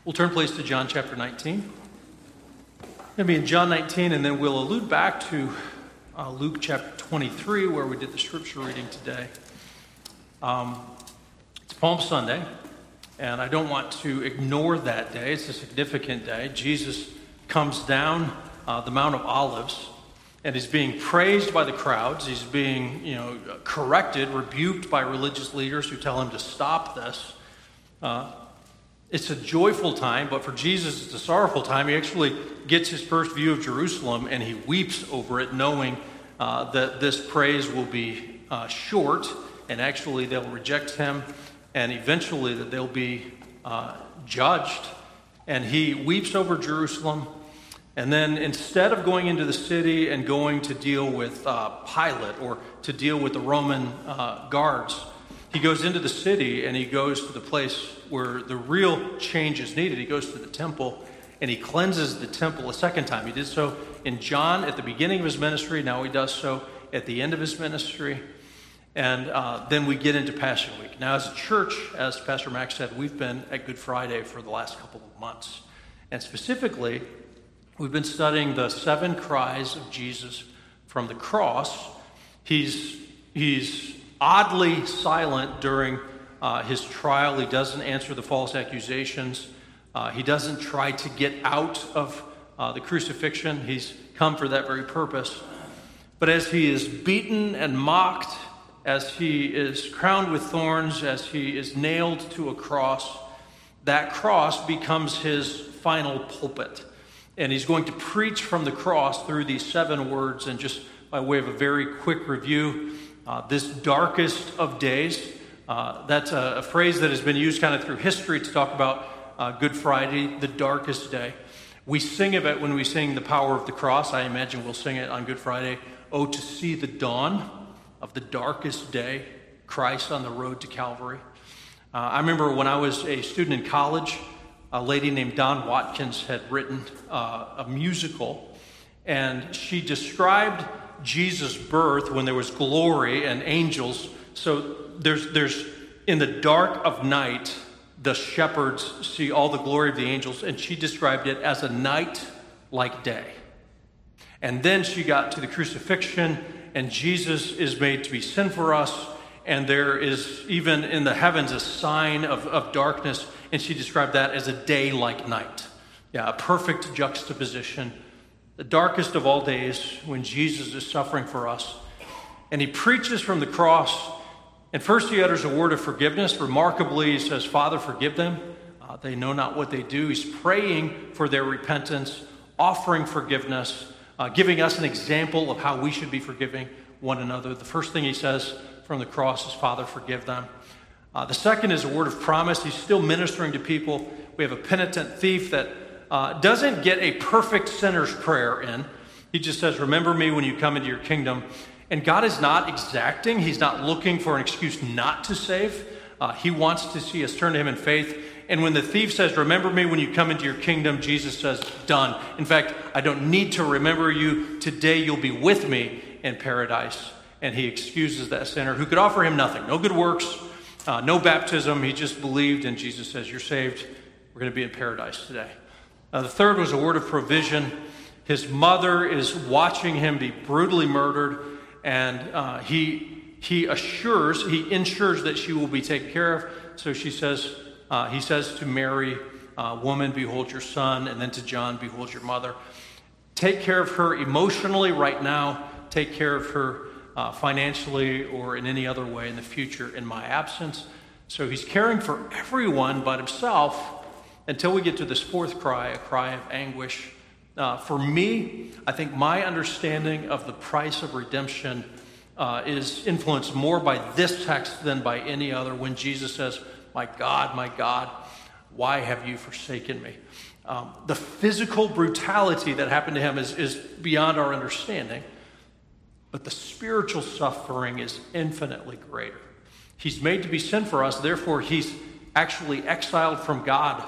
We'll turn, please, to John chapter 19. Going to be in John 19, and then we'll allude back to Luke chapter 23, where we did the scripture reading today. It's Palm Sunday, and I don't want to ignore that day. It's a significant day. Jesus comes down the Mount of Olives, and he's being praised by the crowds. He's being, corrected, rebuked by religious leaders who tell him to stop this. It's a joyful time, but for Jesus, it's a sorrowful time. He actually gets his first view of Jerusalem, and he weeps over it, knowing that this praise will be short, and actually they'll reject him, and eventually that they'll be judged. And he weeps over Jerusalem, and then instead of going into the city and going to deal with Pilate or to deal with the Roman guards, he goes into the city, and he goes to the place where the real change is needed. He goes to the temple, and he cleanses the temple a second time. He did so in John at the beginning of his ministry. Now he does so at the end of his ministry. And then we get into Passion Week. Now, as a church, as Pastor Max said, we've been at Good Friday for the last couple of months. And specifically, we've been studying the 7 cries of Jesus from the cross. He's oddly silent during his trial. He doesn't answer the false accusations. He doesn't try to get out of the crucifixion. He's come for that very purpose. But as he is beaten and mocked, as he is crowned with thorns, as he is nailed to a cross, that cross becomes his final pulpit. And he's going to preach from the cross through these 7 words. And just by way of a very quick review, this darkest of days, that's a phrase that has been used kind of through history to talk about Good Friday, the darkest day. We sing of it when we sing the power of the cross. I imagine we'll sing it on Good Friday. Oh, to see the dawn of the darkest day, Christ on the road to Calvary. I remember when I was a student in college, a lady named Dawn Watkins had written a musical, and she described Jesus' birth when there was glory and angels. So there's in the dark of night, the shepherds see all the glory of the angels, and she described it as a night like day. And then she got to the crucifixion, and Jesus is made to be sin for us, and there is even in the heavens a sign of darkness, and she described that as a day like night. Yeah, a perfect juxtaposition. The darkest of all days when Jesus is suffering for us. And he preaches from the cross. And first he utters a word of forgiveness. Remarkably, he says, Father, forgive them. They know not what they do. He's praying for their repentance, offering forgiveness, giving us an example of how we should be forgiving one another. The first thing he says from the cross is, Father, forgive them. The second is a word of promise. He's still ministering to people. We have a penitent thief that doesn't get a perfect sinner's prayer in. He just says, remember me when you come into your kingdom. And God is not exacting. He's not looking for an excuse not to save. He wants to see us turn to him in faith. And when the thief says, remember me when you come into your kingdom, Jesus says, done. In fact, I don't need to remember you. Today you'll be with me in paradise. And he excuses that sinner who could offer him nothing. No good works, no baptism. He just believed, and Jesus says, you're saved. We're going to be in paradise today. The third was a word of provision. His mother is watching him be brutally murdered, and he ensures that she will be taken care of. So he says to Mary, woman, behold your son, and then to John, behold your mother. Take care of her emotionally right now. Take care of her financially or in any other way in the future in my absence. So he's caring for everyone but himself, until we get to this fourth cry, a cry of anguish. For me, I think my understanding of the price of redemption is influenced more by this text than by any other, when Jesus says, my God, why have you forsaken me? The physical brutality that happened to him is beyond our understanding, but the spiritual suffering is infinitely greater. He's made to be sin for us, therefore he's actually exiled from God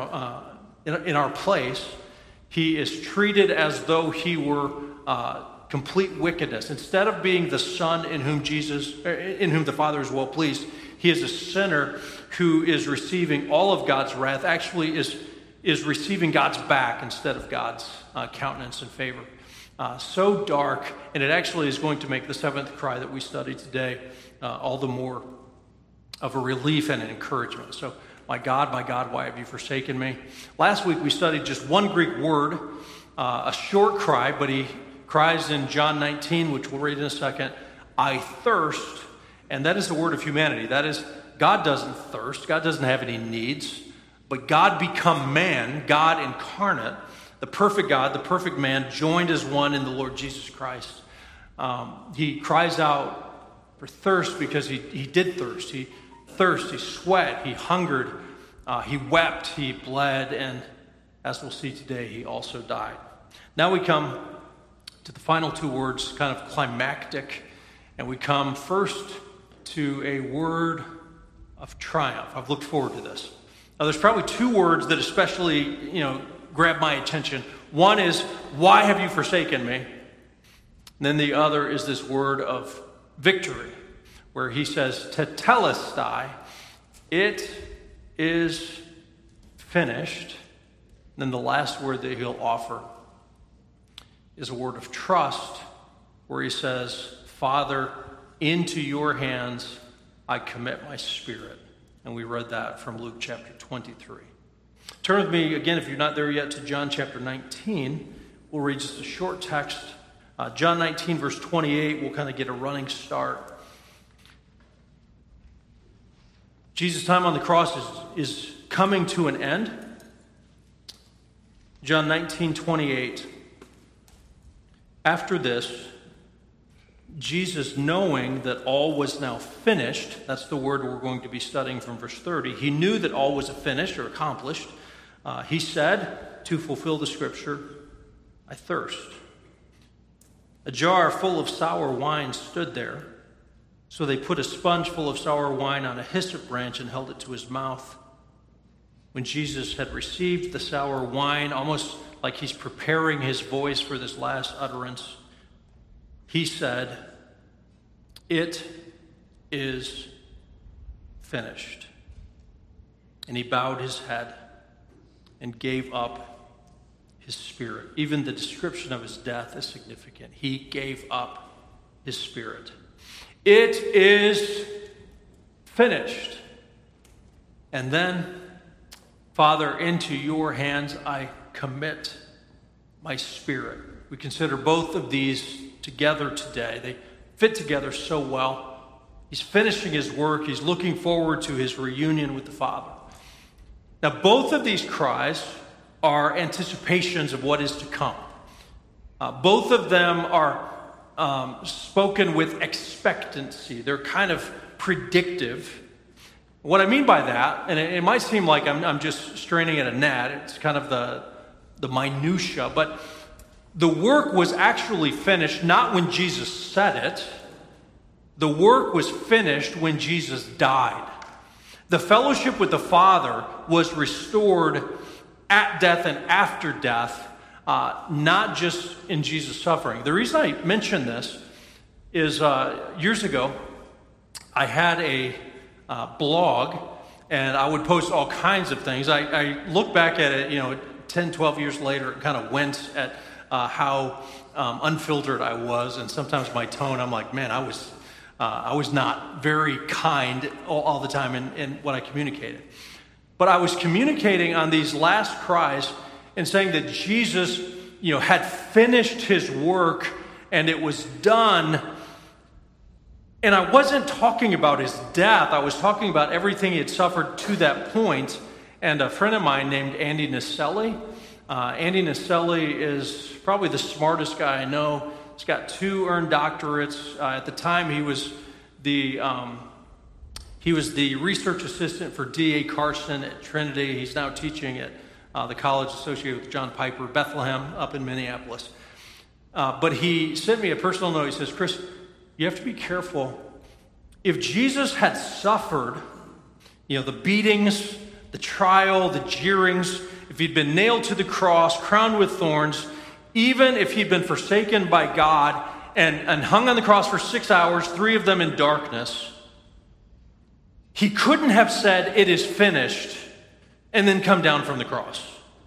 in our place. He is treated as though he were complete wickedness. Instead of being the Son in whom the Father is well pleased, he is a sinner who is receiving all of God's wrath. Actually, is is receiving God's back instead of God's countenance and favor. So dark, and it actually is going to make the seventh cry that we studied today all the more of a relief and an encouragement. So, my God, why have you forsaken me? Last week we studied just one Greek word, a short cry, but he cries in John 19, which we'll read in a second, I thirst, and that is the word of humanity. That is, God doesn't thirst, God doesn't have any needs, but God become man, God incarnate, the perfect God, the perfect man, joined as one in the Lord Jesus Christ. He cries out for thirst because he did thirst. He sweat, he hungered, he wept, he bled, and as we'll see today, he also died. Now we come to the final two words, kind of climactic, and we come first to a word of triumph. I've looked forward to this. Now, there's probably two words that especially, grab my attention. One is, why have you forsaken me? And then the other is this word of victory, where he says, tetelestai, it is finished. And then the last word that he'll offer is a word of trust, where he says, Father, into your hands I commit my spirit. And we read that from Luke chapter 23. Turn with me again, if you're not there yet, to John chapter 19. We'll read just a short text. John 19, verse 28, we'll kind of get a running start. Jesus' time on the cross is coming to an end. John 19, 28. After this, Jesus, knowing that all was now finished, that's the word we're going to be studying from verse 30. He knew that all was finished or accomplished. He said, to fulfill the scripture, I thirst. A jar full of sour wine stood there. So they put a sponge full of sour wine on a hyssop branch and held it to his mouth. When Jesus had received the sour wine, almost like he's preparing his voice for this last utterance, he said, it is finished. And he bowed his head and gave up his spirit. Even the description of his death is significant. He gave up his spirit. It is finished. And then, Father, into your hands I commit my spirit. We consider both of these together today. They fit together so well. He's finishing his work. He's looking forward to his reunion with the Father. Now, both of these cries are anticipations of what is to come. Both of them are spoken with expectancy. They're kind of predictive. What I mean by that, and it might seem like I'm just straining at a gnat, it's kind of the minutia, but the work was actually finished not when Jesus said it. The work was finished when Jesus died. The fellowship with the Father was restored at death and after death, not just in Jesus' suffering. The reason I mention this is years ago, I had a blog, and I would post all kinds of things. I look back at it, 10, 12 years later, and kind of wince at how unfiltered I was, and sometimes my tone, I'm like, man, I was not very kind all the time in what I communicated. But I was communicating on these last cries and saying that Jesus, had finished his work and it was done. And I wasn't talking about his death. I was talking about everything he had suffered to that point. And a friend of mine named Andy Naselli. Andy Naselli is probably the smartest guy I know. He's got 2 earned doctorates. At the time, he was the research assistant for D.A. Carson at Trinity. He's now teaching at the college associated with John Piper, Bethlehem, up in Minneapolis. But he sent me a personal note. He says, Chris, you have to be careful. If Jesus had suffered, the beatings, the trial, the jeerings, if he'd been nailed to the cross, crowned with thorns, even if he'd been forsaken by God and hung on the cross for 6 hours, 3 of them in darkness, he couldn't have said, it is finished, and then come down from the cross.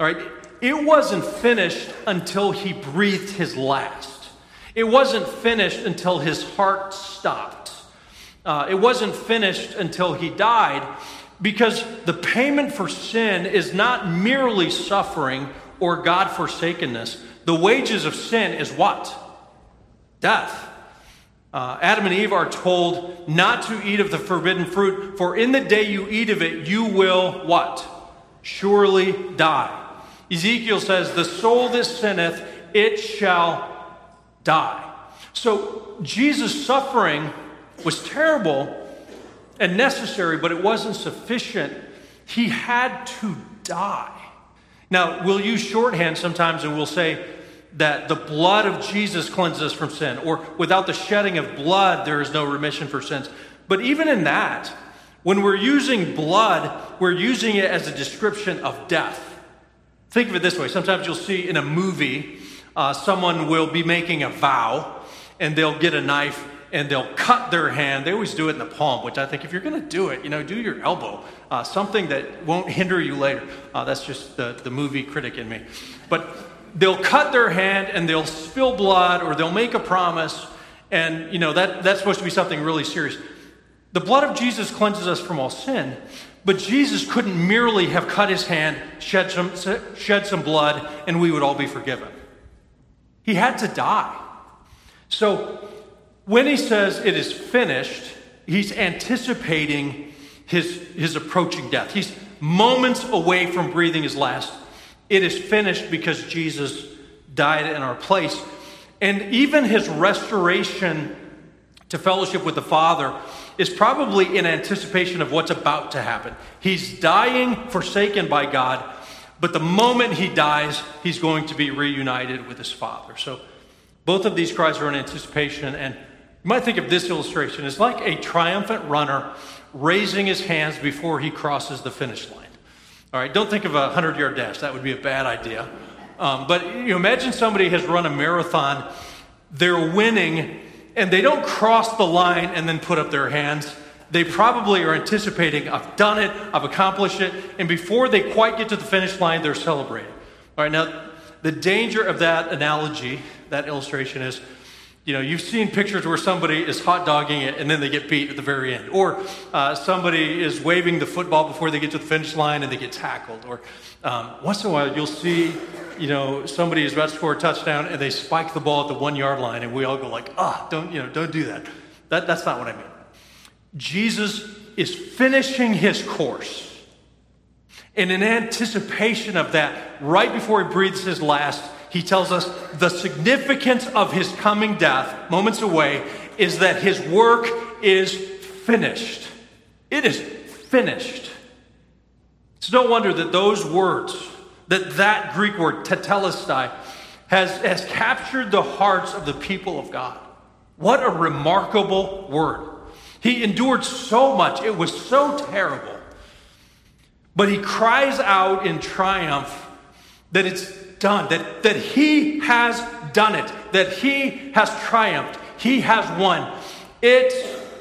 All right? It wasn't finished until he breathed his last. It wasn't finished until his heart stopped. It wasn't finished until he died, because the payment for sin is not merely suffering or God-forsakenness. The wages of sin is what? Death. Adam and Eve are told not to eat of the forbidden fruit, for in the day you eat of it, you will what? Surely die. Ezekiel says, the soul that sinneth, it shall die. So Jesus' suffering was terrible and necessary, but it wasn't sufficient. He had to die. Now, we'll use shorthand sometimes and we'll say that the blood of Jesus cleanses us from sin, or without the shedding of blood, there is no remission for sins. But even in that, when we're using blood, we're using it as a description of death. Think of it this way. Sometimes you'll see in a movie, someone will be making a vow, and they'll get a knife and they'll cut their hand. They always do it in the palm, which I think if you're going to do it, do your elbow. Something that won't hinder you later. That's just the movie critic in me. But they'll cut their hand and they'll spill blood, or they'll make a promise, and that's supposed to be something really serious. The blood of Jesus cleanses us from all sin, but Jesus couldn't merely have cut his hand, shed some blood, and we would all be forgiven. He had to die. So when he says it is finished, he's anticipating his approaching death. He's moments away from breathing his last. It is finished because Jesus died in our place. And even his restoration to fellowship with the Father is probably in anticipation of what's about to happen. He's dying, forsaken by God, but the moment he dies, he's going to be reunited with his Father. So both of these cries are in anticipation, and you might think of this illustration as like a triumphant runner raising his hands before he crosses the finish line. All right, don't think of a 100-yard dash. That would be a bad idea. But imagine somebody has run a marathon, they're winning, and they don't cross the line and then put up their hands. They probably are anticipating, I've done it, I've accomplished it, and before they quite get to the finish line, they're celebrating. All right, now, the danger of that analogy, that illustration is, you've seen pictures where somebody is hot dogging it and then they get beat at the very end. Or somebody is waving the football before they get to the finish line and they get tackled. Or once in a while you'll see, somebody is about to score a touchdown and they spike the ball at the 1 yard line and we all go like, don't do that. That's not what I mean. Jesus is finishing his course. And in anticipation of that, right before he breathes his last, he tells us the significance of his coming death, moments away, is that his work is finished. It is finished. It's no wonder that those words, that Greek word, tetelestai, has captured the hearts of the people of God. What a remarkable word. He endured so much. It was so terrible. But he cries out in triumph that it's done, that he has done it, that he has triumphed, he has won. It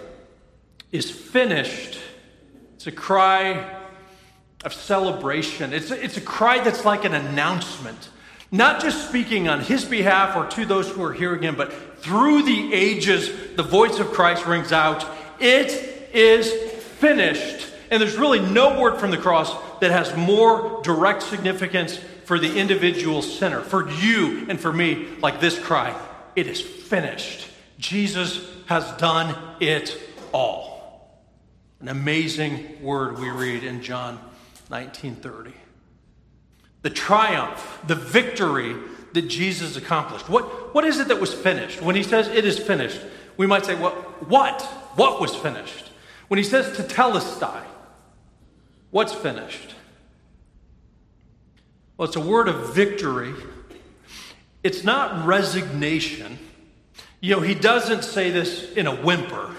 is finished. It's a cry of celebration. It's a cry that's like an announcement, not just speaking on his behalf or to those who are hearing him, but through the ages, the voice of Christ rings out, it is finished. And there's really no word from the cross that has more direct significance for the individual sinner, for you and for me, like this cry, it is finished. Jesus has done it all. An amazing word we read in John 19:30. The triumph, the victory that Jesus accomplished. What is it that was finished? When he says it is finished, we might say, well, what? What was finished? When he says tetelestai, what's finished? Well, it's a word of victory. It's not resignation. He doesn't say this in a whimper.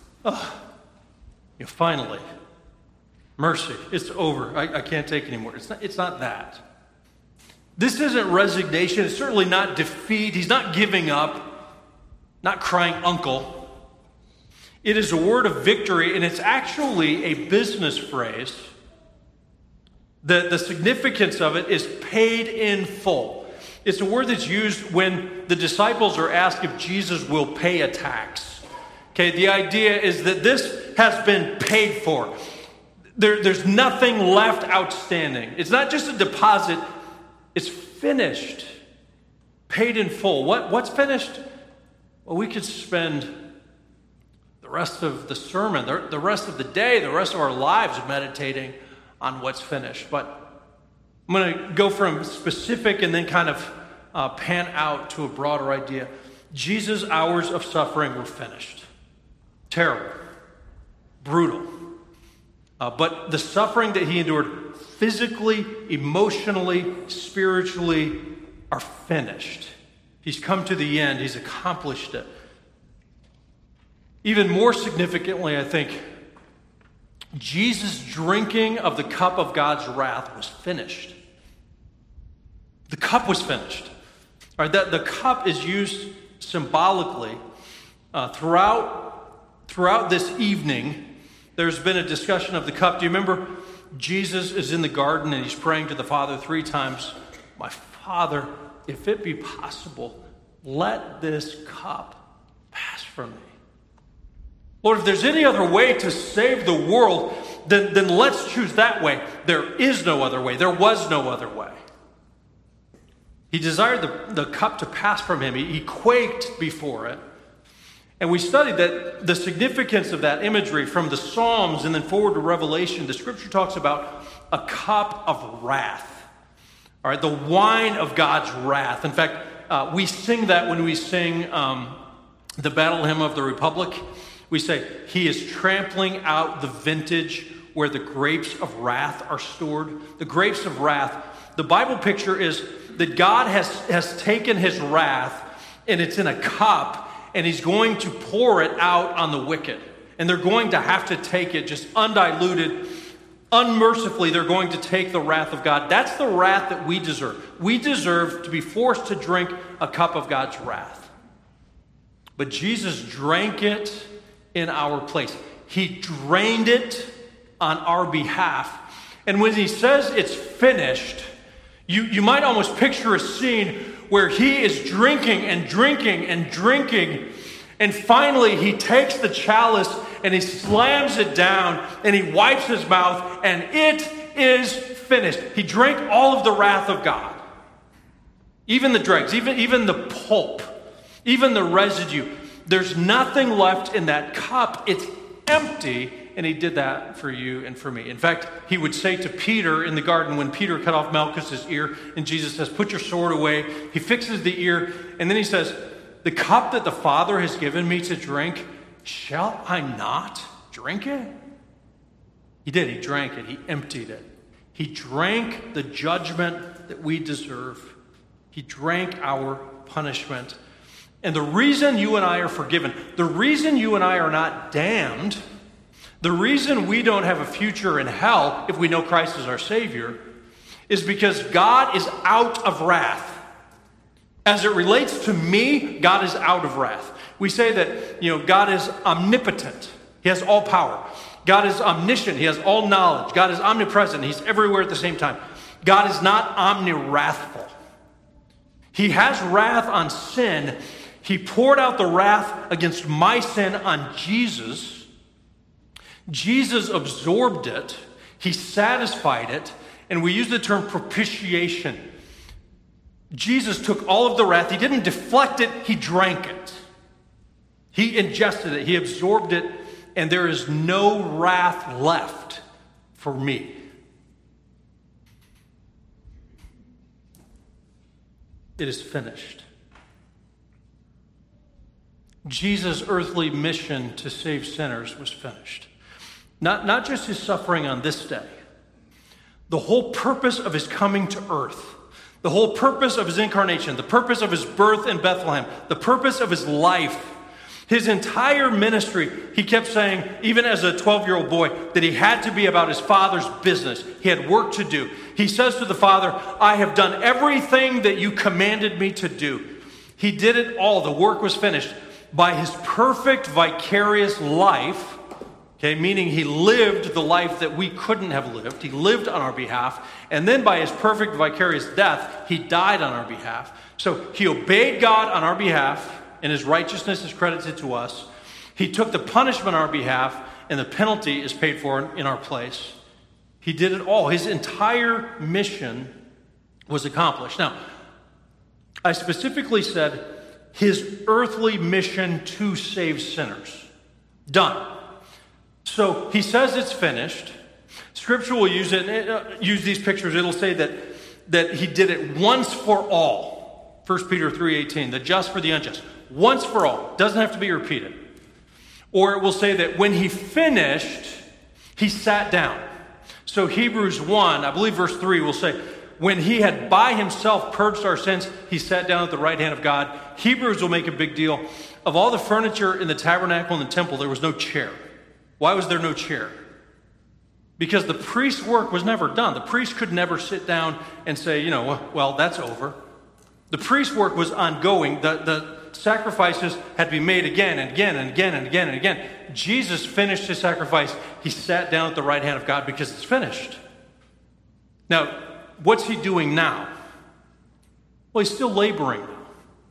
Finally, mercy, it's over. I can't take anymore. It's not that. This isn't resignation. It's certainly not defeat. He's not giving up, not crying uncle. It is a word of victory, and it's actually a business phrase The significance of it is paid in full. It's a word that's used when the disciples are asked if Jesus will pay a tax. Okay, the idea is that this has been paid for. There's nothing left outstanding. It's not just a deposit, it's finished. Paid in full. What's finished? Well, we could spend the rest of the sermon, the rest of the day, the rest of our lives meditating on what's finished. But I'm going to go from specific and then kind of pan out to a broader idea. Jesus' hours of suffering were finished. Terrible. Brutal. But the suffering that he endured physically, emotionally, spiritually are finished. He's come to the end. He's accomplished it. Even more significantly, I think, Jesus' drinking of the cup of God's wrath was finished. The cup was finished. All right, the cup is used symbolically throughout this evening. There's been a discussion of the cup. Do you remember Jesus is in the garden and he's praying to the Father 3 times, "My Father, if it be possible, let this cup pass from me." Lord, if there's any other way to save the world, then let's choose that way. There is no other way. There was no other way. He desired the cup to pass from him. He quaked before it. And we studied that the significance of that imagery from the Psalms and then forward to Revelation. The scripture talks about a cup of wrath. All right, the wine of God's wrath. In fact, we sing that when we sing the Battle Hymn of the Republic. We say, "He is trampling out the vintage where the grapes of wrath are stored." The grapes of wrath. The Bible picture is that God has taken his wrath and it's in a cup, and he's going to pour it out on the wicked. And they're going to have to take it just undiluted, unmercifully. They're going to take the wrath of God. That's the wrath that we deserve. We deserve to be forced to drink a cup of God's wrath. But Jesus drank it in our place. He drained it on our behalf. And when he says it's finished, you might almost picture a scene where he is drinking and drinking and drinking, and finally he takes the chalice and he slams it down and he wipes his mouth, and it is finished. He drank all of the wrath of God. Even the dregs, even the pulp, even the residue. There's nothing left in that cup. It's empty. And he did that for you and for me. In fact, he would say to Peter in the garden when Peter cut off Malchus's ear, and Jesus says, "Put your sword away." He fixes the ear, and then he says, "The cup that the Father has given me to drink, shall I not drink it?" He did. He drank it. He emptied it. He drank the judgment that we deserve. He drank our punishment. And the reason you and I are forgiven, the reason you and I are not damned, the reason we don't have a future in hell if we know Christ is our Savior, is because God is out of wrath. As it relates to me, God is out of wrath. We say that, God is omnipotent. He has all power. God is omniscient. He has all knowledge. God is omnipresent. He's everywhere at the same time. God is not omni-wrathful. He has wrath on sin. He poured out the wrath against my sin on Jesus. Jesus absorbed it. He satisfied it. And we use the term propitiation. Jesus took all of the wrath. He didn't deflect it. He drank it. He ingested it. He absorbed it. And there is no wrath left for me. It is finished. Jesus' earthly mission to save sinners was finished. Not just his suffering on this day. The whole purpose of his coming to earth, the whole purpose of his incarnation, the purpose of his birth in Bethlehem, the purpose of his life, his entire ministry, he kept saying, even as a 12-year-old boy, that he had to be about his Father's business. He had work to do. He says to the Father, "I have done everything that you commanded me to do." He did it all. The work was finished. By his perfect vicarious life, Okay, meaning he lived the life that we couldn't have lived. He lived on our behalf. And then by his perfect vicarious death, he died on our behalf. So he obeyed God on our behalf, and his righteousness is credited to us. He took the punishment on our behalf, and the penalty is paid for in our place. He did it all. His entire mission was accomplished. Now, I specifically said his earthly mission to save sinners. Done. So he says it's finished. Scripture will use these pictures. It'll say that he did it once for all. 1 Peter 3:18, the just for the unjust. Once for all. Doesn't have to be repeated. Or it will say that when he finished, he sat down. So Hebrews 1, I believe verse 3 will say, when he had by himself purged our sins, he sat down at the right hand of God. Hebrews will make a big deal. Of all the furniture in the tabernacle and the temple, there was no chair. Why was there no chair? Because the priest's work was never done. The priest could never sit down and say, well, that's over. The priest's work was ongoing. The sacrifices had to be made again and again and again and again and again. Jesus finished his sacrifice. He sat down at the right hand of God because it's finished. Now, what's he doing now? Well, he's still laboring now.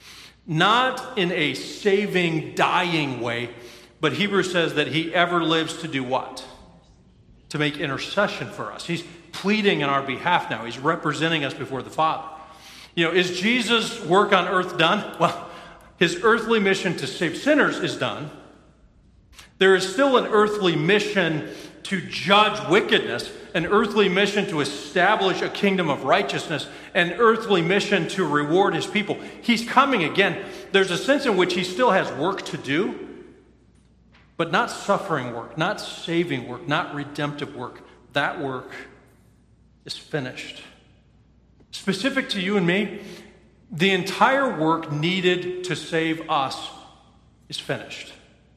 Not in a saving, dying way, but Hebrews says that he ever lives to do what? To make intercession for us. He's pleading on our behalf now. He's representing us before the Father. Is Jesus' work on earth done? Well, his earthly mission to save sinners is done. There is still an earthly mission to judge wickedness, an earthly mission to establish a kingdom of righteousness, an earthly mission to reward his people. He's coming again. There's a sense in which he still has work to do, but not suffering work, not saving work, not redemptive work. That work is finished. Specific to you and me, the entire work needed to save us is finished.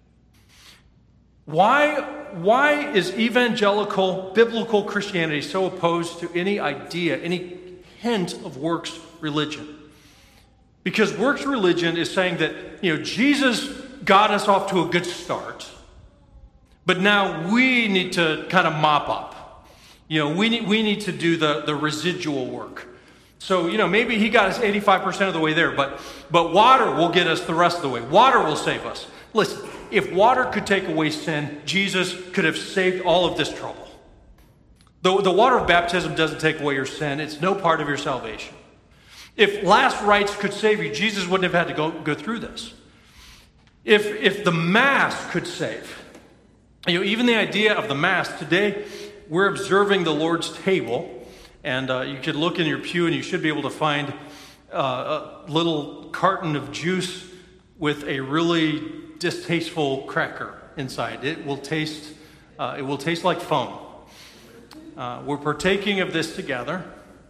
Why is evangelical, biblical Christianity so opposed to any idea, any hint of works religion? Because works religion is saying that, Jesus got us off to a good start, but now we need to kind of mop up. We need to do the residual work. So, maybe he got us 85% of the way there, but water will get us the rest of the way. Water will save us. Listen, if water could take away sin, Jesus could have saved all of this trouble. The water of baptism doesn't take away your sin. It's no part of your salvation. If last rites could save you, Jesus wouldn't have had to go through this. If the Mass could save, even the idea of the Mass, today we're observing the Lord's table, and you could look in your pew and you should be able to find a little carton of juice with a really distasteful cracker inside. It will taste like foam. We're partaking of this together.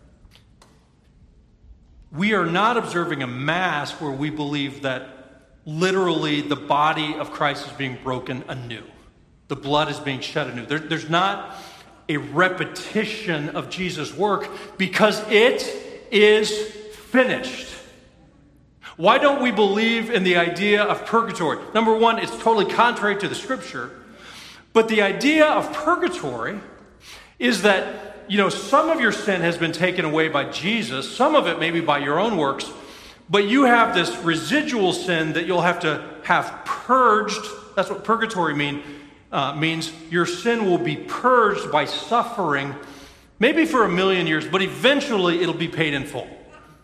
We are not observing a Mass where we believe that literally the body of Christ is being broken anew. The blood is being shed anew. There's not a repetition of Jesus' work because it is finished. Why don't we believe in the idea of purgatory? Number one, it's totally contrary to the Scripture. But the idea of purgatory is that, some of your sin has been taken away by Jesus, some of it maybe by your own works, but you have this residual sin that you'll have to have purged. That's what purgatory means. Your sin will be purged by suffering, maybe for 1,000,000 years, but eventually it'll be paid in full.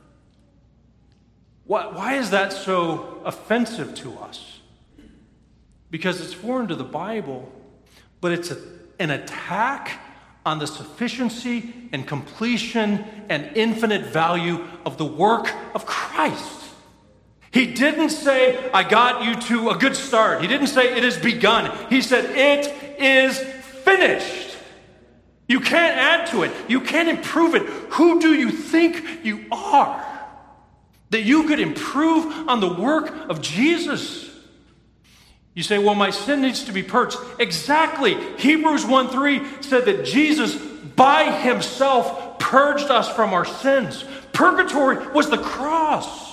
Why is that so offensive to us? Because it's foreign to the Bible, but it's an attack on the sufficiency and completion and infinite value of the work of Christ. He didn't say, I got you to a good start. He didn't say, it is begun. He said, it is finished. You can't add to it. You can't improve it. Who do you think you are that you could improve on the work of Jesus? You say, well, my sin needs to be purged. Exactly. Hebrews 1:3 said that Jesus, by himself, purged us from our sins. Purgatory was the cross.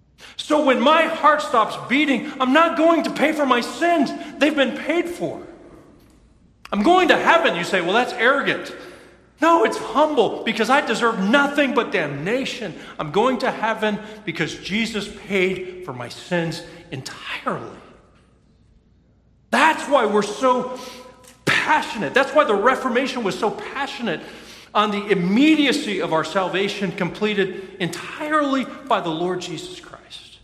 So when my heart stops beating, I'm not going to pay for my sins. They've been paid for. I'm going to heaven. You say, well, that's arrogant. No, it's humble because I deserve nothing but damnation. I'm going to heaven because Jesus paid for my sins entirely. That's why we're so passionate. That's why the Reformation was so passionate on the immediacy of our salvation completed entirely by the Lord Jesus Christ.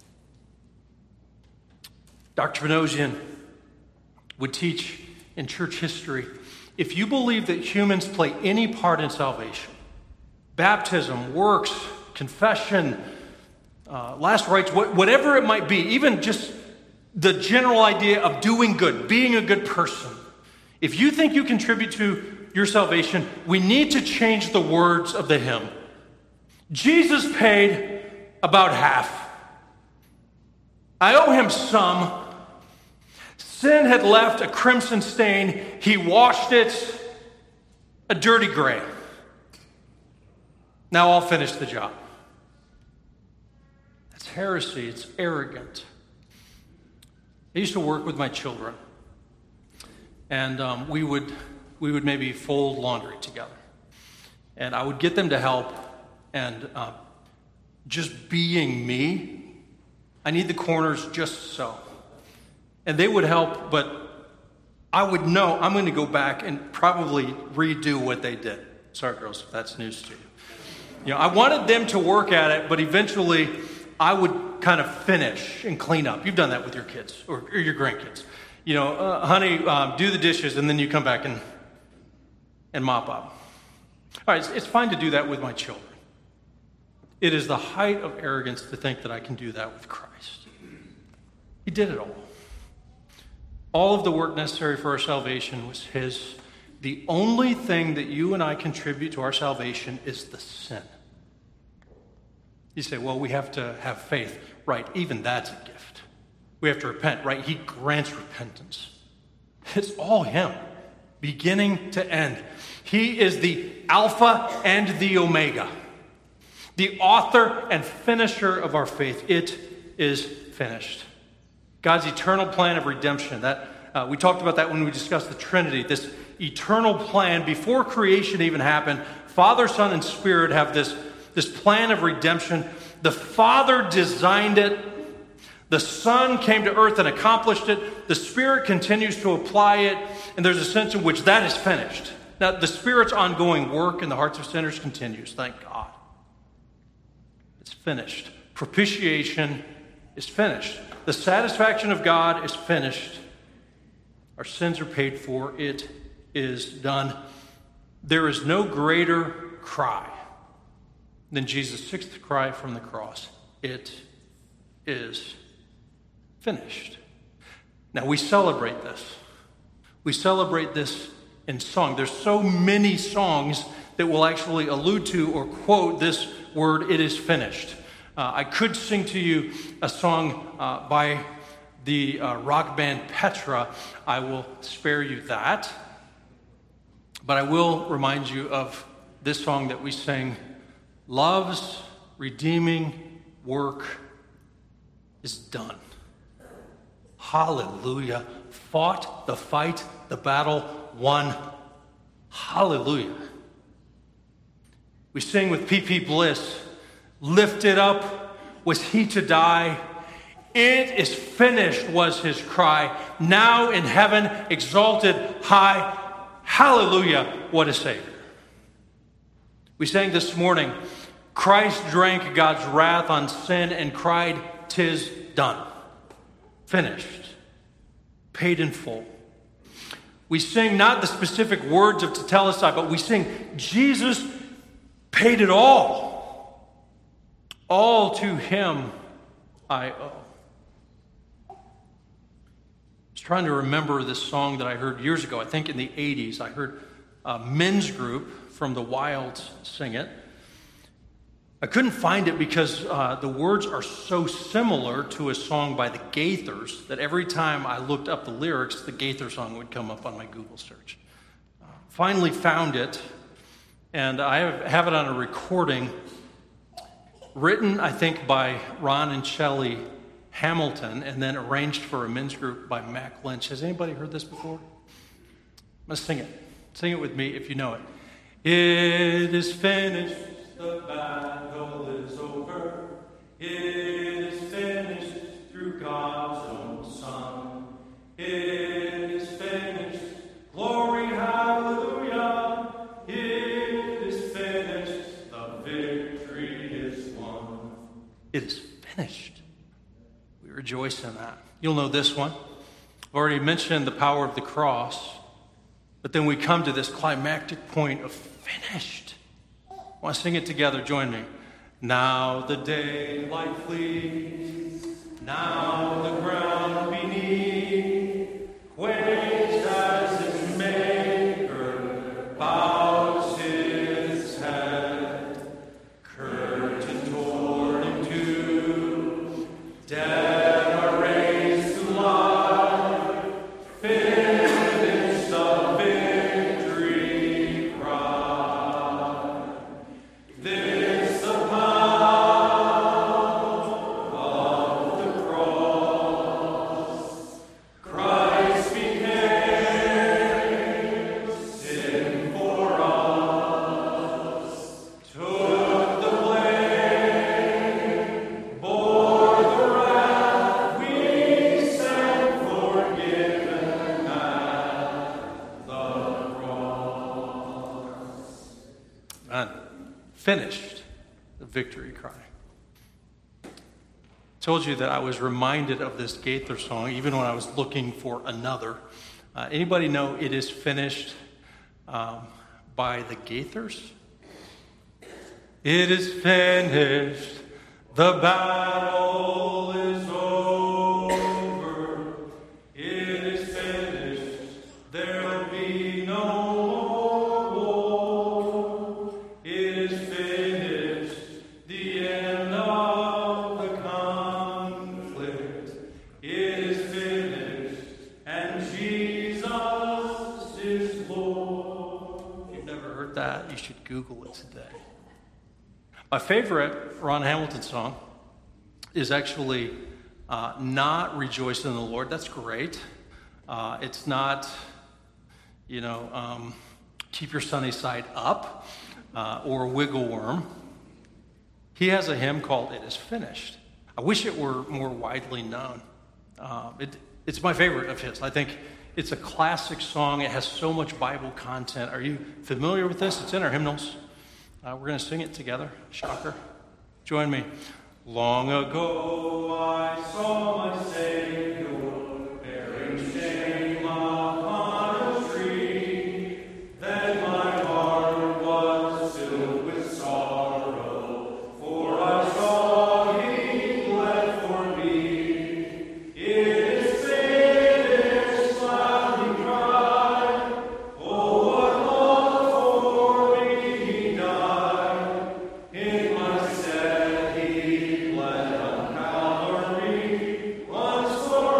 Dr. Venosian would teach in church history, if you believe that humans play any part in salvation, baptism, works, confession, last rites, whatever it might be, even just the general idea of doing good, being a good person, if you think you contribute to your salvation, we need to change the words of the hymn. Jesus paid about half. I owe him some. Sin had left a crimson stain. He washed it a dirty gray. Now I'll finish the job. That's heresy. It's arrogant. I used to work with my children, and we would maybe fold laundry together. And I would get them to help, and just being me, I need the corners just so. And they would help, but I would know I'm going to go back and probably redo what they did. Sorry, girls, if that's news to you. You know, I wanted them to work at it, but eventually I would kind of finish and clean up. You've done that with your kids or your grandkids. You know, honey, do the dishes, and then you come back and mop up. All right, it's fine to do that with my children. It is the height of arrogance to think that I can do that with Christ. He did it all. All of the work necessary for our salvation was his. The only thing that you and I contribute to our salvation is the sin. You say, well, we have to have faith. Right, even that's a gift. We have to repent, right? He grants repentance. It's all him, beginning to end. He is the Alpha and the Omega, the author and finisher of our faith. It is finished. God's eternal plan of redemption. That we talked about that when we discussed the Trinity. This eternal plan before creation even happened. Father, Son, and Spirit have this plan of redemption. The Father designed it. The Son came to earth and accomplished it. The Spirit continues to apply it. And there's a sense in which that is finished. Now, the Spirit's ongoing work in the hearts of sinners continues. Thank God. It's finished. Propitiation is finished. The satisfaction of God is finished. Our sins are paid for. It is done. There is no greater cry than Jesus' sixth cry from the cross. It is finished. Now, we celebrate this. We celebrate this in song. There's so many songs that will actually allude to or quote this word, it is finished. I could sing to you a song by the rock band Petra. I will spare you that. But I will remind you of this song that we sing. Love's redeeming work is done. Hallelujah. Fought the fight, the battle won. Hallelujah. We sing with P.P. Bliss. Lifted up was he to die. It is finished was his cry. Now in heaven exalted high. Hallelujah, what a Savior. We sang this morning, Christ drank God's wrath on sin and cried, 'tis done. Finished. Paid in full. We sing not the specific words of Tetelestai, but we sing, Jesus paid it all. All to him I owe. I was trying to remember this song that I heard years ago. I think in the 80s. I heard a men's group from the Wilds sing it. I couldn't find it because the words are so similar to a song by the Gaithers that every time I looked up the lyrics, the Gaither song would come up on my Google search. Finally found it, and I have it on a recording written, I think, by Ron and Shelley Hamilton, and then arranged for a men's group by Mac Lynch. Has anybody heard this before? Let's sing it. Sing it with me if you know it. It is finished, the battle is over. It is finished through God's own Son. It is finished, glory, hallelujah. It is finished, the victory is won. It is finished. We rejoice in that. You'll know this one. I've already mentioned the power of the cross, but then we come to this climactic point of finished. I want to sing it together. Join me. Now the daylight flees, now the ground beneath quakes as its maker bows his head. Curtain torn in two, dead are raised to life, finish the victory cry. This the power of the cross. Christ became sin for us, took the blame, bore the wrath we stand forgiven at the cross. And finished the victory cry. Told you that I was reminded of this Gaither song even when I was looking for another. Anybody know It Is Finished by the Gaithers? It is finished, the battle is over. It is finished, there'll be no more war. It is finished, the end of the conflict. It is finished, and Jesus is Lord. If you've never heard that, you should Google it today. My favorite Ron Hamilton song is actually not Rejoice in the Lord. That's great. It's not, Keep Your Sunny Side Up or Wiggle Worm. He has a hymn called It Is Finished. I wish it were more widely known. It's my favorite of his. I think it's a classic song. It has so much Bible content. Are you familiar with this? It's in our hymnals. We're going to sing it together. Shocker. Join me. Long ago I saw my Savior bearing shame upon a tree. Then my heart was filled with sorrow, for I saw He bled for me. It is finished, loudly cried. Oh, what love for me He died. In my stead He bled on Calvary, once for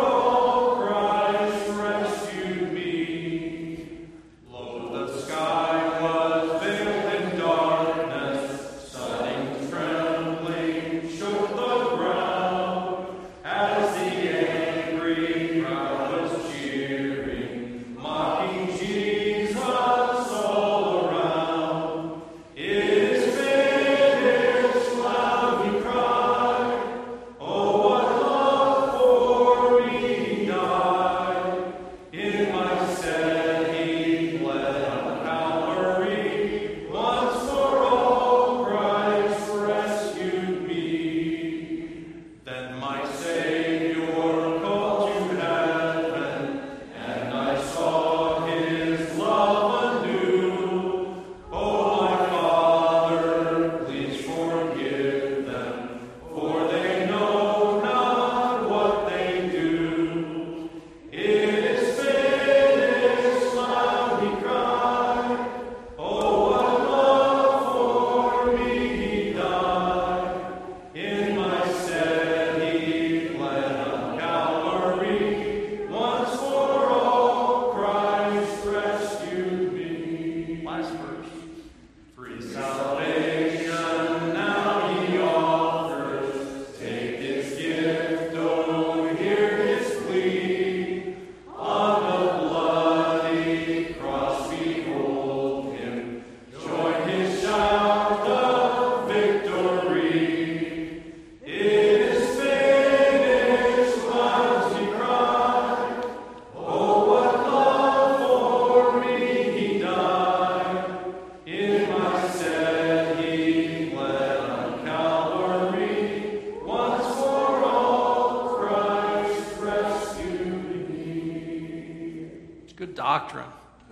doctrine.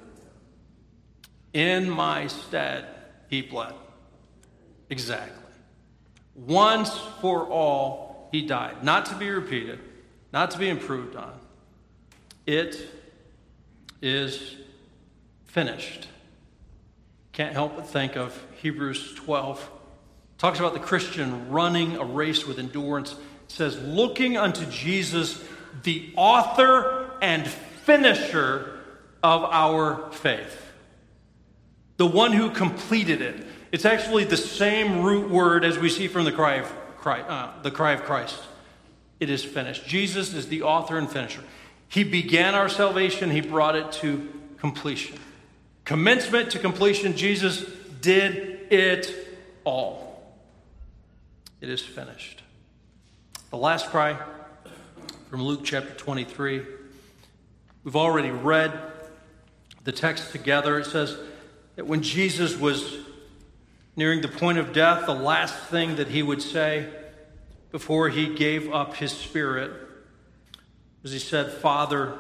In my stead, he bled. Exactly. Once for all, he died. Not to be repeated, not to be improved on. It is finished. Can't help but think of Hebrews 12. Talks about the Christian running a race with endurance. It says, looking unto Jesus, the author and finisher of our faith. The one who completed it. It's actually the same root word as we see from the cry of Christ. It is finished. Jesus is the author and finisher. He began our salvation. He brought it to completion. Commencement to completion. Jesus did it all. It is finished. The last cry from Luke chapter 23. We've already read the text together. It says that when Jesus was nearing the point of death, the last thing that he would say before he gave up his spirit was he said, Father,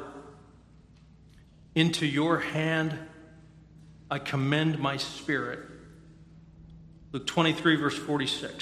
into your hand I commend my spirit. Luke 23, verse 46.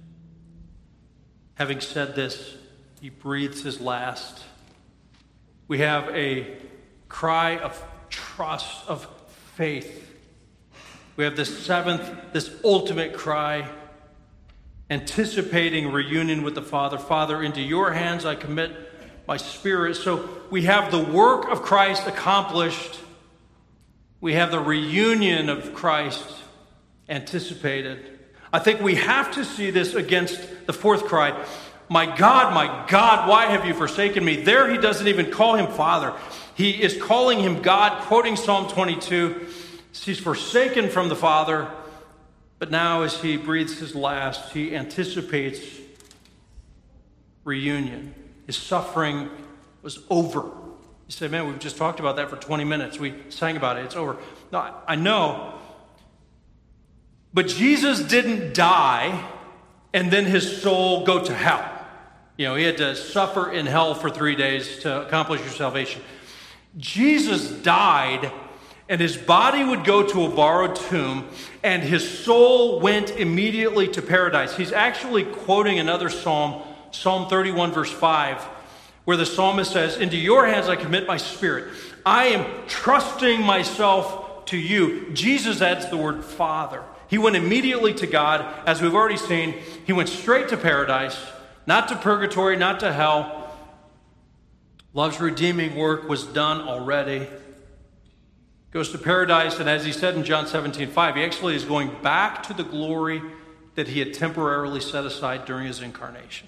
Having said this, he breathes his last. We have a cry of trust, of faith. We have this seventh, this ultimate cry, anticipating reunion with the Father. Father, into your hands I commit my spirit. So we have the work of Christ accomplished. We have the reunion of Christ anticipated. I think we have to see this against the fourth cry. My God, why have you forsaken me? There he doesn't even call him Father. He is calling him God, quoting Psalm 22. He's forsaken from the Father, but now as he breathes his last, he anticipates reunion. His suffering was over. You say, man, we've just talked about that for 20 minutes. We sang about it. It's over. No, I know. But Jesus didn't die and then his soul go to hell. You know, he had to suffer in hell for 3 days to accomplish your salvation. Jesus died and his body would go to a borrowed tomb, and his soul went immediately to paradise. He's actually quoting another psalm, Psalm 31, verse 5, where the psalmist says, into your hands I commit my spirit. I am trusting myself to you. Jesus adds the word Father. He went immediately to God. As we've already seen, he went straight to paradise, not to purgatory, not to hell. Love's redeeming work was done already. Goes to paradise, and as he said in John 17:5, he actually is going back to the glory that he had temporarily set aside during his incarnation.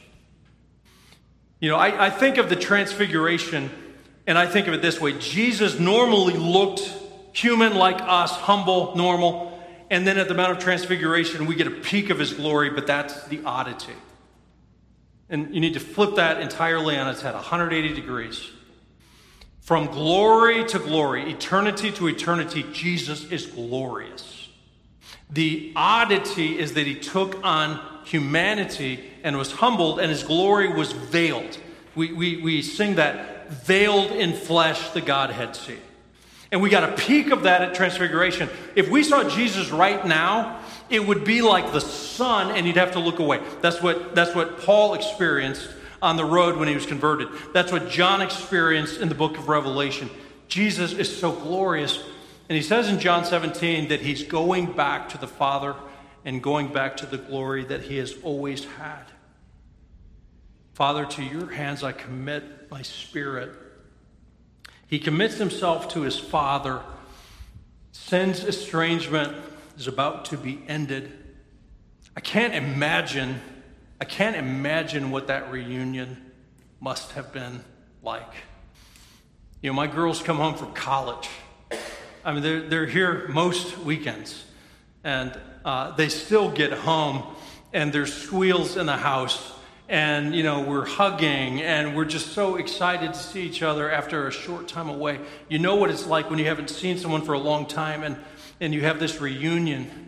You know, I think of the transfiguration, and I think of it this way. Jesus normally looked human like us, humble, normal, and then at the Mount of Transfiguration, we get a peek of his glory, but that's the oddity. And you need to flip that entirely on its head, 180 degrees. From glory to glory, eternity to eternity, Jesus is glorious. The oddity is that he took on humanity and was humbled, and his glory was veiled. We sing that, veiled in flesh, the Godhead see. And we got a peek of that at Transfiguration. If we saw Jesus right now, it would be like the sun, and you'd have to look away. That's what Paul experienced on the road when he was converted. That's what John experienced in the book of Revelation. Jesus is so glorious. And he says in John 17 that he's going back to the Father and going back to the glory that he has always had. Father, to your hands I commit my spirit. He commits himself to his Father. Sin's estrangement is about to be ended. I can't imagine what that reunion must have been like. You know, my girls come home from college. I mean, they're here most weekends, and they still get home, and there's squeals in the house, and, you know, we're hugging, and we're just so excited to see each other after a short time away. You know what it's like when you haven't seen someone for a long time, and you have this reunion.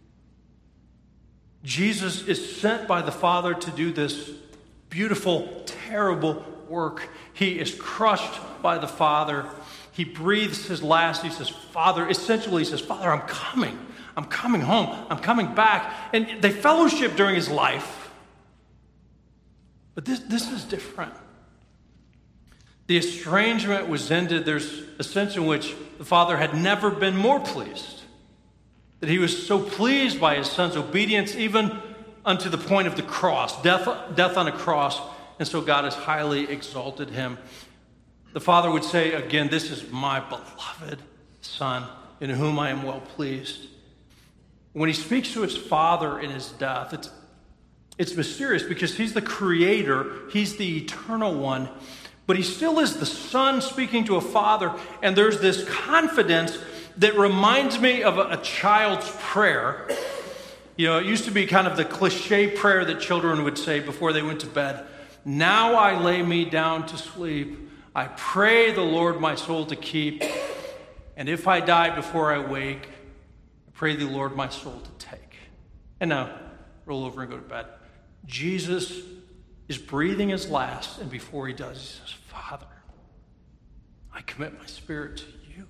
Jesus is sent by the Father to do this beautiful, terrible work. He is crushed by the Father. he breathes his last. He says, Father, essentially he says, Father, I'm coming. I'm coming home. I'm coming back. And they fellowship during his life. But this is different. The estrangement was ended. There's a sense in which the Father had never been more pleased. That he was so pleased by his Son's obedience, even unto the point of the cross, death on a cross. And so God has highly exalted him. The Father would say again, this is my beloved Son, in whom I am well pleased. When he speaks to his Father in his death, it's mysterious because he's the creator, he's the eternal one, but he still is the Son speaking to a Father, and there's this confidence that reminds me of a child's prayer. You know, it used to be kind of the cliche prayer that children would say before they went to bed. Now I lay me down to sleep. I pray the Lord my soul to keep. And if I die before I wake, I pray the Lord my soul to take. And now, roll over and go to bed. Jesus is breathing his last, and before he does, he says, Father, I commit my spirit to you.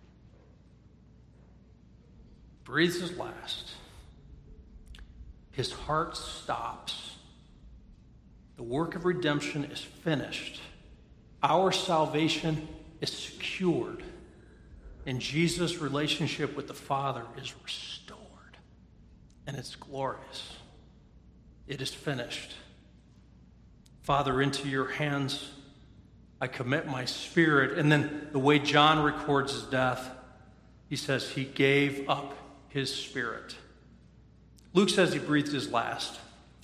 Breathes his last. His heart stops. The work of redemption is finished. Our salvation is secured. And Jesus' relationship with the Father is restored. And it's glorious. It is finished. Father, into your hands I commit my spirit. And then the way John records his death, he says he gave up his spirit. Luke says he breathed his last.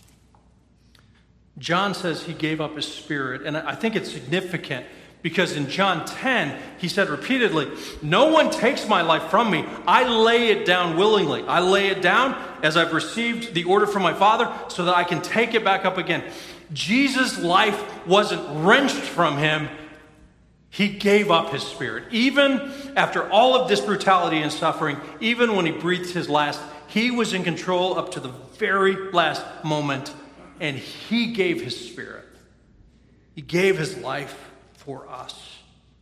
John says he gave up his spirit. And I think it's significant because in John 10, he said repeatedly, no one takes my life from me. I lay it down willingly. I lay it down as I've received the order from my Father so that I can take it back up again. Jesus' life wasn't wrenched from him. He gave up his spirit. Even after all of this brutality and suffering, even when he breathed his last, he was in control up to the very last moment, and he gave his spirit. He gave his life for us.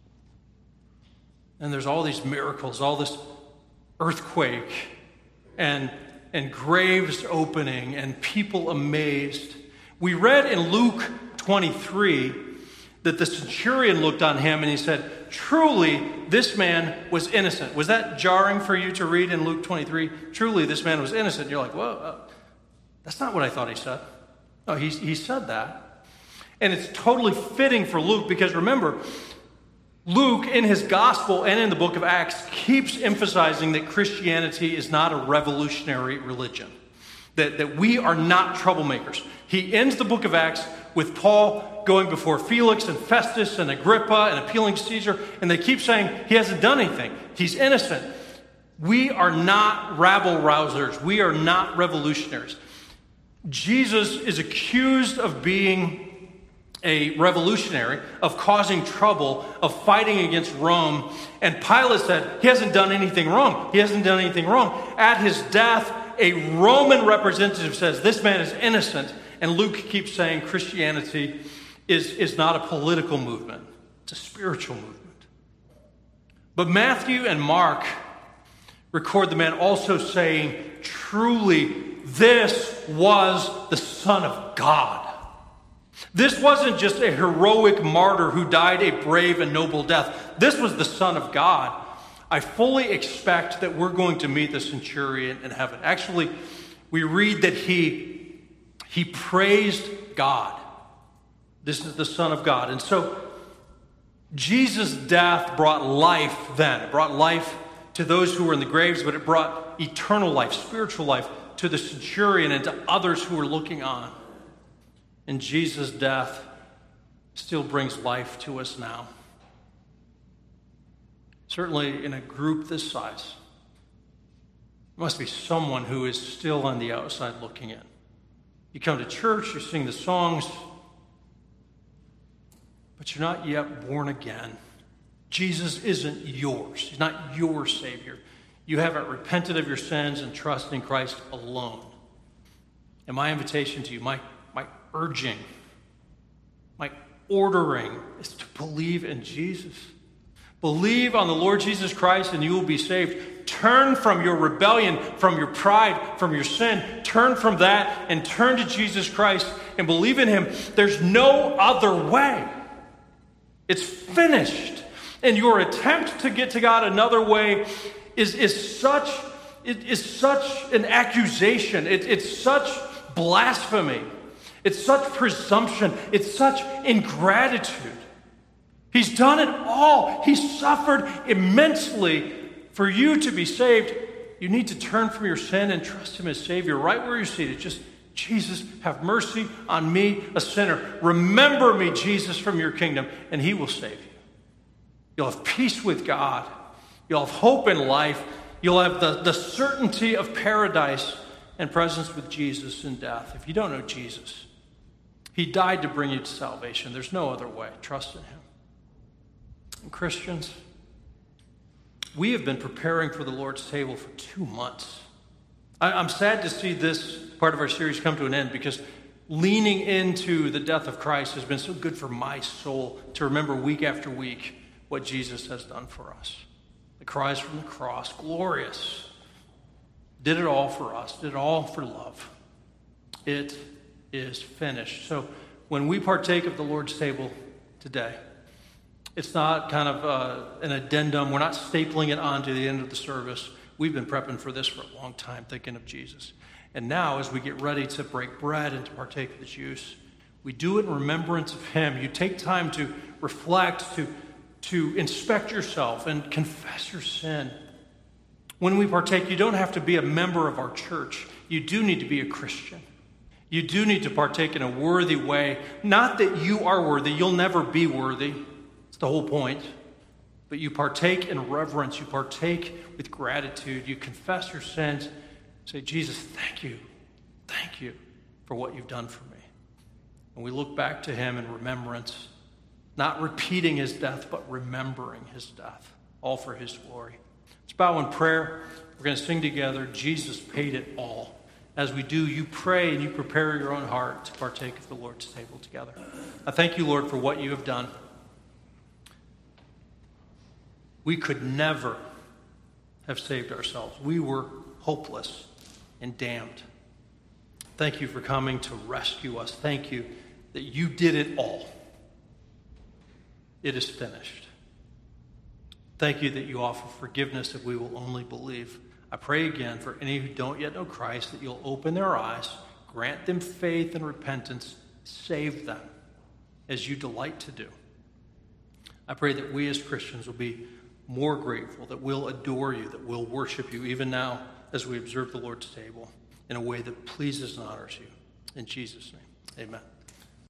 And there's all these miracles, all this earthquake, and graves opening, and people amazed. We read in Luke 23 that the centurion looked on him and he said, truly, this man was innocent. Was that jarring for you to read in Luke 23? Truly, this man was innocent. You're like, whoa, that's not what I thought he said. No, he said that. And it's totally fitting for Luke because remember, Luke in his gospel and in the book of Acts keeps emphasizing that Christianity is not a revolutionary religion. That we are not troublemakers. He ends the book of Acts with Paul going before Felix and Festus and Agrippa and appealing to Caesar, and they keep saying he hasn't done anything. He's innocent. We are not rabble-rousers. We are not revolutionaries. Jesus is accused of being a revolutionary, of causing trouble, of fighting against Rome, and Pilate said he hasn't done anything wrong. He hasn't done anything wrong. At his death, a Roman representative says this man is innocent, and Luke keeps saying Christianity is not a political movement. It's a spiritual movement. But Matthew and Mark record the man also saying, truly, this was the Son of God. This wasn't just a heroic martyr who died a brave and noble death. This was the Son of God. I fully expect that we're going to meet the centurion in heaven. Actually, we read that he praised God. This is the Son of God. And so Jesus' death brought life then. It brought life to those who were in the graves, but it brought eternal life, spiritual life to the centurion and to others who were looking on. And Jesus' death still brings life to us now. Certainly in a group this size, there must be someone who is still on the outside looking in. You come to church, you sing the songs, but you're not yet born again. Jesus isn't yours. He's not your Savior. You haven't repented of your sins and trust in Christ alone. And my invitation to you, my urging, my ordering is to believe in Jesus. Believe on the Lord Jesus Christ and you will be saved. Turn from your rebellion, from your pride, from your sin. Turn from that and turn to Jesus Christ and believe in him. There's no other way. It's finished. And your attempt to get to God another way is such an accusation. It's such blasphemy. It's such presumption. It's such ingratitude. He's done it all. He suffered immensely for you to be saved. You need to turn from your sin and trust him as Savior right where you're seated. Just, Jesus, have mercy on me, a sinner. Remember me, Jesus, from your kingdom, and he will save you. You'll have peace with God. You'll have hope in life. You'll have the certainty of paradise and presence with Jesus in death. If you don't know Jesus, he died to bring you to salvation. There's no other way. Trust in him. And Christians, we have been preparing for the Lord's table for 2 months. I'm sad to see this part of our series come to an end because leaning into the death of Christ has been so good for my soul to remember week after week what Jesus has done for us. The cries from the cross, glorious. Did it all for us, did it all for love. It is finished. So when we partake of the Lord's table today, it's not kind of an addendum. We're not stapling it on to the end of the service. We've been prepping for this for a long time, thinking of Jesus. And now, as we get ready to break bread and to partake of the juice, we do it in remembrance of him. You take time to reflect, to inspect yourself and confess your sin. When we partake, you don't have to be a member of our church. You do need to be a Christian. You do need to partake in a worthy way. Not that you are worthy. You'll never be worthy. It's the whole point. But you partake in reverence. You partake with gratitude. You confess your sins. Say, Jesus, thank you. Thank you for what you've done for me. And we look back to him in remembrance, not repeating his death, but remembering his death, all for his glory. Let's bow in prayer. We're going to sing together, Jesus paid it all. As we do, you pray and you prepare your own heart to partake of the Lord's table together. I thank you, Lord, for what you have done. We could never have saved ourselves. We were hopeless and damned. Thank you for coming to rescue us. Thank you that you did it all. It is finished. Thank you that you offer forgiveness if we will only believe. I pray again for any who don't yet know Christ that you'll open their eyes, grant them faith and repentance, save them as you delight to do. I pray that we as Christians will be more grateful, that we'll adore you, that we'll worship you even now as we observe the Lord's table in a way that pleases and honors you. In Jesus' name, amen.